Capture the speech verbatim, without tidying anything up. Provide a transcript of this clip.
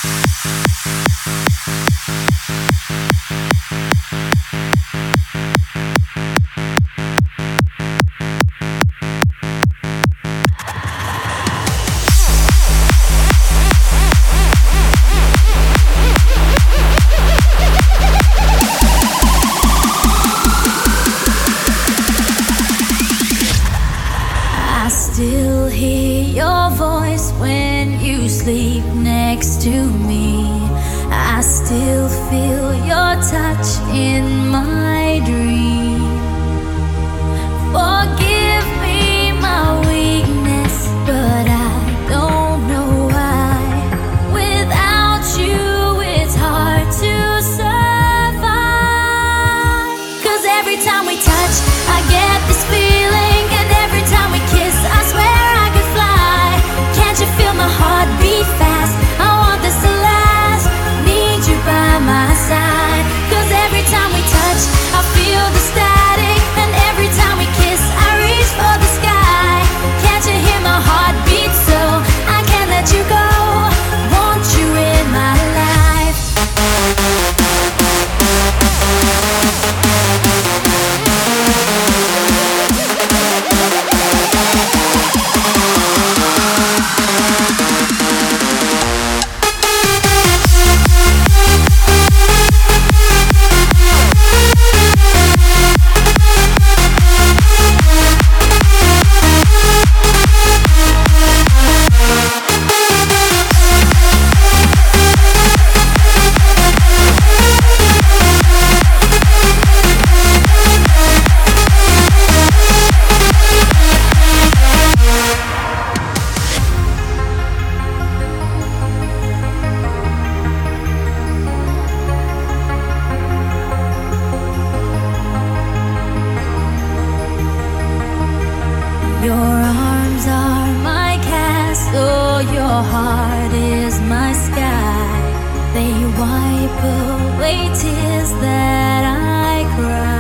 Still hear your voice when you sleep next to me. I still feel your touch in my dream. Forgive me my weakness, but I don't know why. Without you, it's hard to survive. 'Cause every time we touch, I get this feeling, and every time we kiss, I swear I could fly. Can't you feel my heart beat fast? I want this to last. Need you by my side. 'Cause every time we touch, I feel the static, and every time we kiss, I reach for the sky. Can't you hear my heart beat? So I can't let you go. Want you in my life. Your arms are my castle, your heart is my sky. They wipe away tears that I cry.